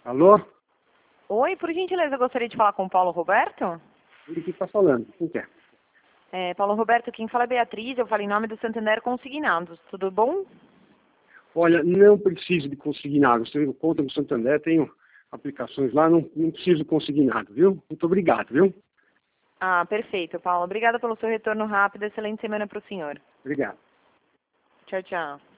Alô? Oi, por gentileza, eu gostaria de falar com o Paulo Roberto. Ele que está falando. Quem quer? Paulo Roberto, quem fala é Beatriz, eu falo em nome do Santander Consignados, tudo bom? Olha, não preciso de consignado. Você conta com o Santander, tenho aplicações lá, não preciso de consignado, viu? Muito obrigado, viu? Ah, perfeito, Paulo. Obrigada pelo seu retorno rápido. Excelente semana para o senhor. Obrigado. Tchau, tchau.